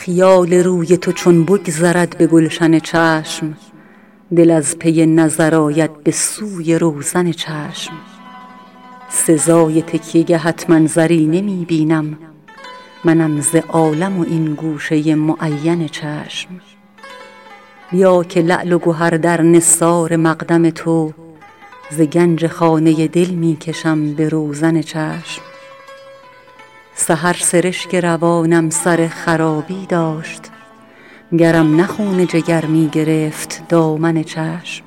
خیال روی تو چون بگذرد به گلشن چشم، دل از پی نظر آید به سوی روزن چشم. سزای تکیه گهت منظری نمی بینم، منم ز عالم و این گوشه معین چشم. بیا که لعل و گهر در نثار مقدم تو، ز گنج خانه دل می کشم به روزن چشم. سحر سرشک روانم سر خرابی داشت، گرم نه خون جگر می گرفت دامن چشم.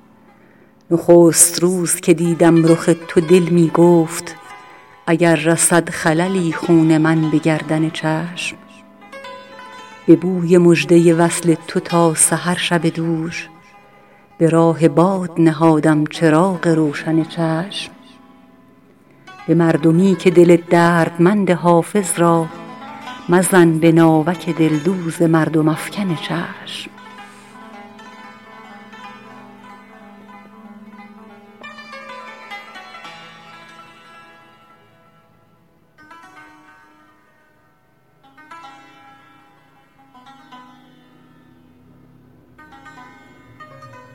نخست روز که دیدم رخ تو دل می گفت، اگر رسد خللی خون من به گردن چشم. به بوی مژده وصل تو تا سحر شب دوش، به راه باد نهادم چراغ روشن چشم. به مردمی که دل دردمند حافظ را، مزن به ناوک دلدوز مردم افکن چشم.